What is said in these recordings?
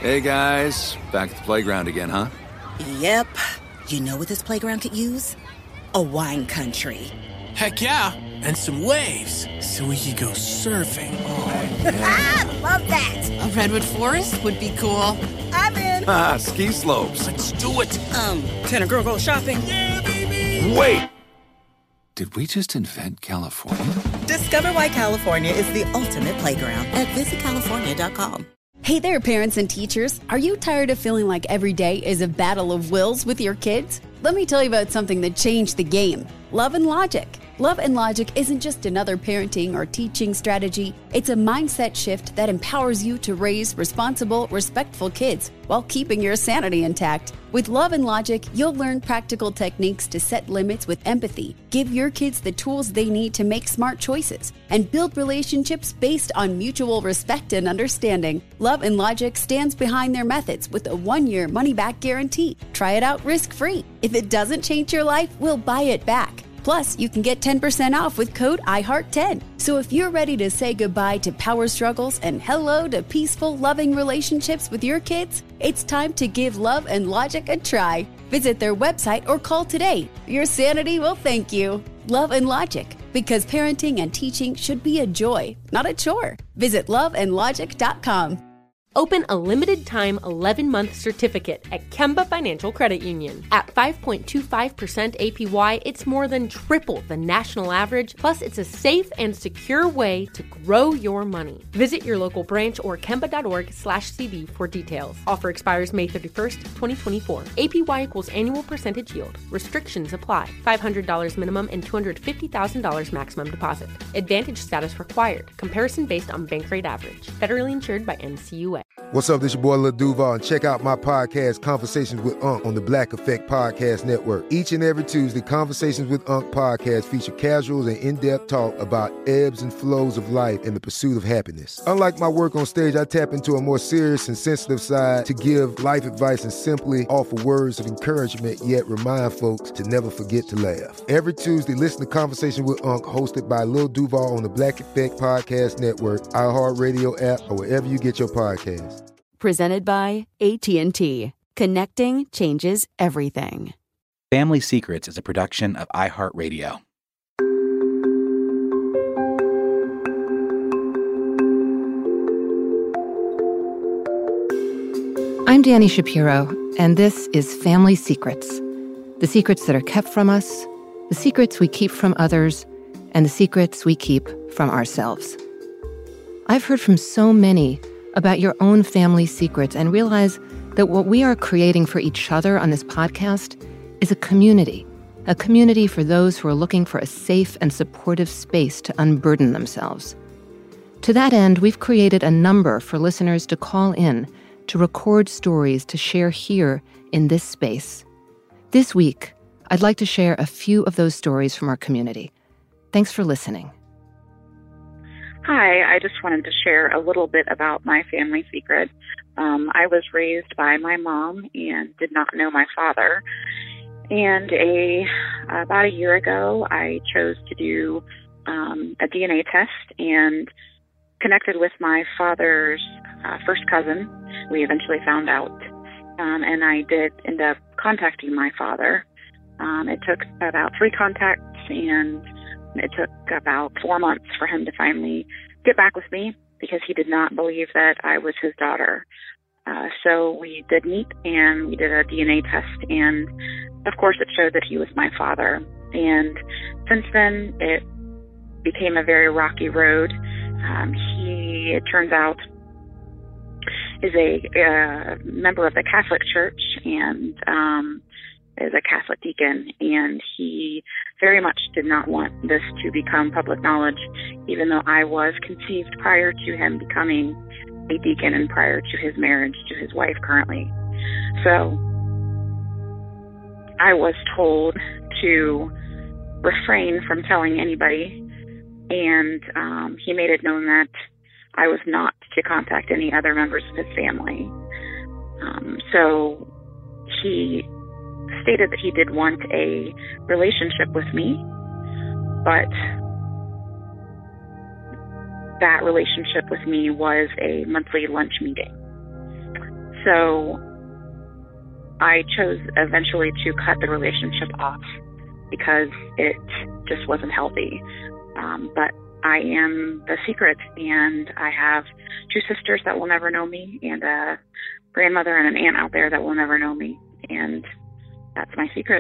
Hey, guys. Back at the playground again, huh? Yep. You know what this playground could use? A wine country. Heck yeah, and some waves, so we could go surfing. Oh, yeah. Ah, love that. A redwood forest would be cool. I'm in. Ah, ski slopes. Let's do it. Can a girl go shopping? Yeah, baby! Wait! Did we just invent California? Discover why California is the ultimate playground at visitcalifornia.com. Hey there, parents and teachers. Are you tired of feeling like every day is a battle of wills with your kids? Let me tell you about something that changed the game. Love and Logic. Love and Logic isn't just another parenting or teaching strategy. It's a mindset shift that empowers you to raise responsible, respectful kids while keeping your sanity intact. With Love and Logic, you'll learn practical techniques to set limits with empathy, give your kids the tools they need to make smart choices, and build relationships based on mutual respect and understanding. Love and Logic stands behind their methods with a 1-year money-back guarantee. Try it out risk-free. If it doesn't change your life, we'll buy it back. Plus, you can get 10% off with code IHEART10. So if you're ready to say goodbye to power struggles and hello to peaceful, loving relationships with your kids, it's time to give Love and Logic a try. Visit their website or call today. Your sanity will thank you. Love and Logic, because parenting and teaching should be a joy, not a chore. Visit loveandlogic.com. Open a limited-time 11-month certificate at Kemba Financial Credit Union. At 5.25% APY, it's more than triple the national average, plus it's a safe and secure way to grow your money. Visit your local branch or kemba.org/cb for details. Offer expires May 31st, 2024. APY equals annual percentage yield. Restrictions apply. $500 minimum and $250,000 maximum deposit. Advantage status required. Comparison based on bank rate average. Federally insured by NCUA. What's up, this your boy Lil Duval, and check out my podcast, Conversations with Unc, on the Black Effect Podcast Network. Each and every Tuesday, Conversations with Unc podcast feature casuals and in-depth talk about ebbs and flows of life and the pursuit of happiness. Unlike my work on stage, I tap into a more serious and sensitive side to give life advice and simply offer words of encouragement, yet remind folks to never forget to laugh. Every Tuesday, listen to Conversation with Unc, hosted by Lil Duval on the Black Effect Podcast Network, iHeartRadio app, or wherever you get your podcasts. Presented by AT&T. Connecting changes everything. Family Secrets is a production of iHeartRadio. I'm Dani Shapiro, and this is Family Secrets. The secrets that are kept from us, the secrets we keep from others, and the secrets we keep from ourselves. I've heard from so many about your own family secrets and realize that what we are creating for each other on this podcast is a community for those who are looking for a safe and supportive space to unburden themselves. To that end, we've created a number for listeners to call in to record stories to share here in this space. This week, I'd like to share a few of those stories from our community. Thanks for listening. Hi, I just wanted to share a little bit about my family secret. I was raised by my mom and did not know my father. And about a year ago, I chose to do a DNA test and connected with my father's first cousin. We eventually found out. And I did end up contacting my father. It took about 3 contacts, and it took about 4 months for him to finally get back with me because he did not believe that I was his daughter. So we did meet, and we did a DNA test, and of course it showed that he was my father. And since then, it became a very rocky road. He, it turns out, is a member of the Catholic Church and is a Catholic deacon, and he very much did not want this to become public knowledge, even though I was conceived prior to him becoming a deacon and prior to his marriage to his wife currently. So I was told to refrain from telling anybody, and he made it known that I was not to contact any other members of his family. So he stated that he did want a relationship with me, but that relationship with me was a monthly lunch meeting. So I chose eventually to cut the relationship off because it just wasn't healthy. But I am the secret, and I have 2 sisters that will never know me, and a grandmother and an aunt out there that will never know me, and that's my secret.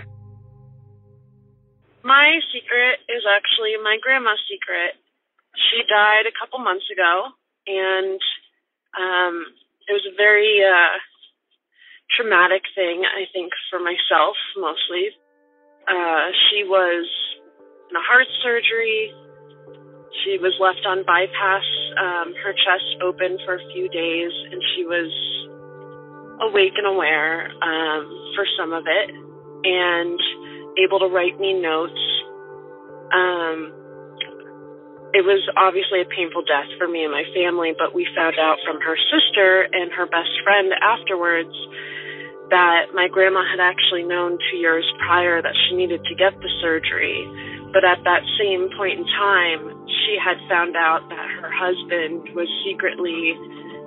My secret is actually my grandma's secret. She died a couple months ago, and it was a very traumatic thing, I think, for myself, mostly. She was in a heart surgery. She was left on bypass, her chest open for a few days, and she was awake and aware for some of it, and able to write me notes. It was obviously a painful death for me and my family, but we found out from her sister and her best friend afterwards that my grandma had actually known 2 years prior that she needed to get the surgery. But at that same point in time, she had found out that her husband was secretly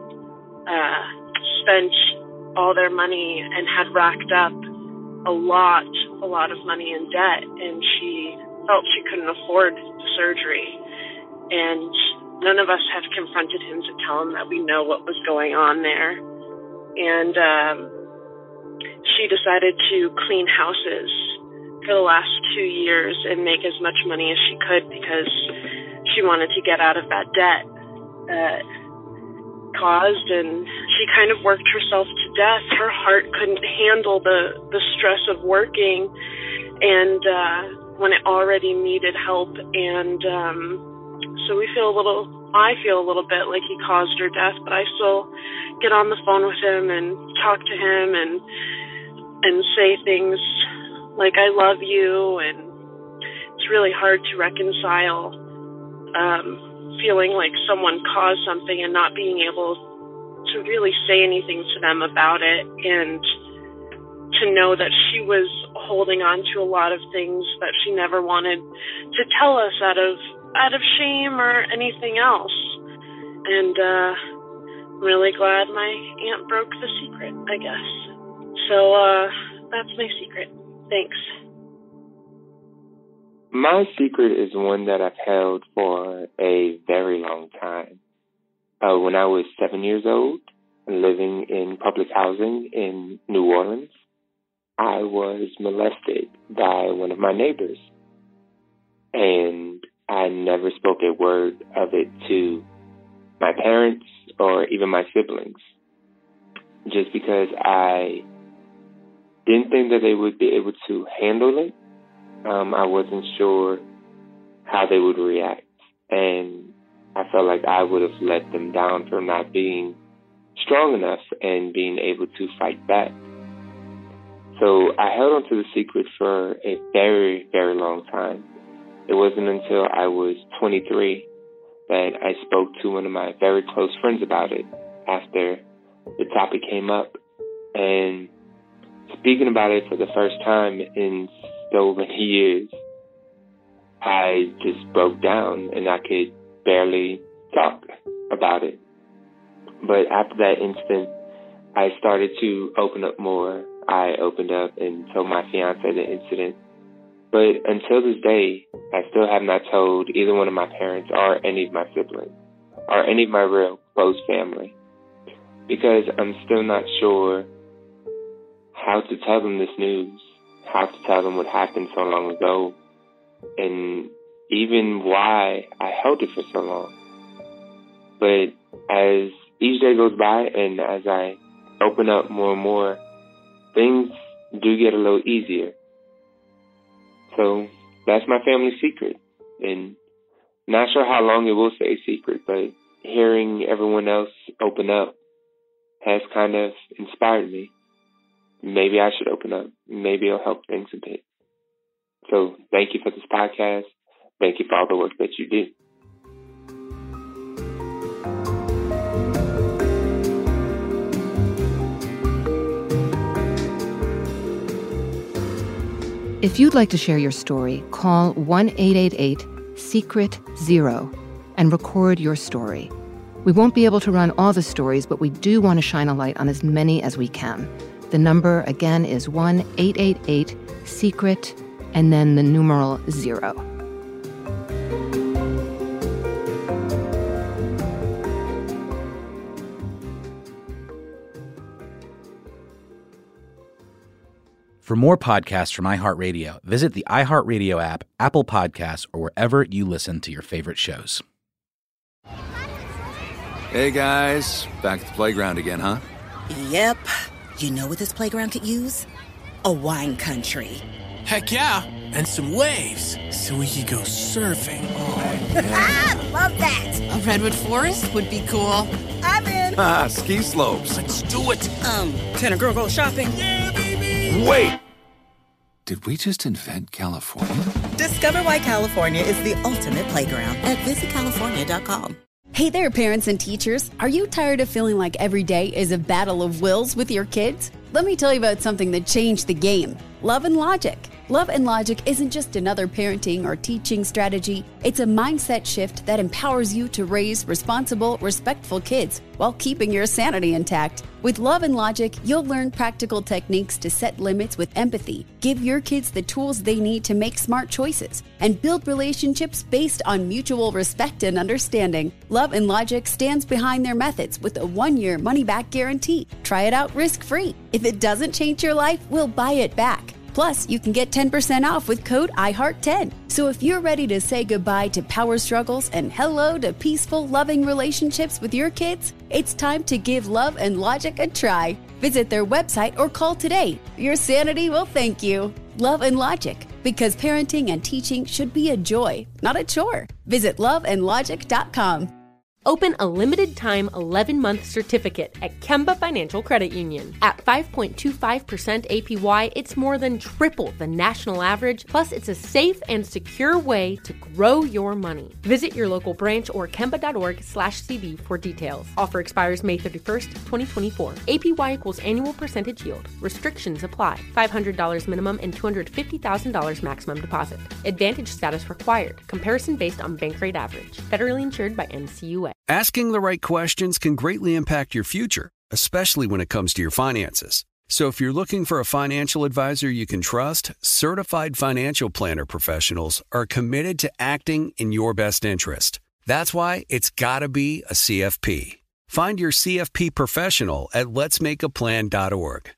spent all their money and had racked up a lot of money in debt, and she felt she couldn't afford the surgery. And none of us had confronted him to tell him that we know what was going on there. And she decided to clean houses for the last 2 years and make as much money as she could because she wanted to get out of that debt that caused, and she kind of worked herself to death. Her heart couldn't handle the stress of working, and when it already needed help, and so I feel a little bit like he caused her death, but I still get on the phone with him and talk to him and say things like I love you, and it's really hard to reconcile feeling like someone caused something and not being able to really say anything to them about it, and to know that she was holding on to a lot of things that she never wanted to tell us out of shame or anything else. And I'm really glad my aunt broke the secret, I guess. So that's my secret. Thanks. My secret is one that I've held for a very long time. When I was 7 years old, living in public housing in New Orleans, I was molested by one of my neighbors. And I never spoke a word of it to my parents or even my siblings, just because I didn't think that they would be able to handle it. I wasn't sure how they would react, and I felt like I would have let them down for not being strong enough and being able to fight back. So I held on to the secret for a very, very long time. It wasn't until I was 23 that I spoke to one of my very close friends about it after the topic came up. And speaking about it for the first time in so many years, I just broke down and I could barely talk about it. But after that instant, I started to open up more. I opened up and told my fiance the incident. But until this day, I still have not told either one of my parents or any of my siblings or any of my real close family, because I'm still not sure how to tell them this news, how to tell them what happened so long ago, and even why I held it for so long. But as each day goes by and as I open up more and more, things do get a little easier. So that's my family secret. And not sure how long it will stay secret, but hearing everyone else open up has kind of inspired me. Maybe I should open up. Maybe it'll help things a bit. So thank you for this podcast. Thank you for all the work that you do. If you'd like to share your story, call 1-888-SECRET-0 and record your story. We won't be able to run all the stories, but we do want to shine a light on as many as we can. The number, again, is 1-888-SECRET, and then the numeral 0. For more podcasts from iHeartRadio, visit the iHeartRadio app, Apple Podcasts, or wherever you listen to your favorite shows. Hey guys, back at the playground again, huh? Yep. You know what this playground could use? A wine country. Heck yeah, and some waves so we could go surfing. Oh, yeah. Love that. A redwood forest would be cool. I'm in. Ski slopes. Let's do it. Can a girl go shopping? Yeah, baby. Wait! Did we just invent California? Discover why California is the ultimate playground at visitcalifornia.com. Hey there, parents and teachers. Are you tired of feeling like every day is a battle of wills with your kids? Let me tell you about something that changed the game. Love and Logic. Love and Logic isn't just another parenting or teaching strategy. It's a mindset shift that empowers you to raise responsible, respectful kids while keeping your sanity intact. With Love and Logic, you'll learn practical techniques to set limits with empathy, give your kids the tools they need to make smart choices, and build relationships based on mutual respect and understanding. Love and Logic stands behind their methods with a 1-year money-back guarantee. Try it out risk-free. If it doesn't change your life, we'll buy it back. Plus, you can get 10% off with code IHEART10. So if you're ready to say goodbye to power struggles and hello to peaceful, loving relationships with your kids, it's time to give Love and Logic a try. Visit their website or call today. Your sanity will thank you. Love and Logic, because parenting and teaching should be a joy, not a chore. Visit loveandlogic.com. Open a limited-time 11-month certificate at Kemba Financial Credit Union. At 5.25% APY, it's more than triple the national average, plus it's a safe and secure way to grow your money. Visit your local branch or kemba.org/cb for details. Offer expires May 31st, 2024. APY equals annual percentage yield. Restrictions apply. $500 minimum and $250,000 maximum deposit. Advantage status required. Comparison based on bank rate average. Federally insured by NCUA. Asking the right questions can greatly impact your future, especially when it comes to your finances. So if you're looking for a financial advisor you can trust, certified financial planner professionals are committed to acting in your best interest. That's why it's got to be a CFP. Find your CFP professional at letsmakeaplan.org.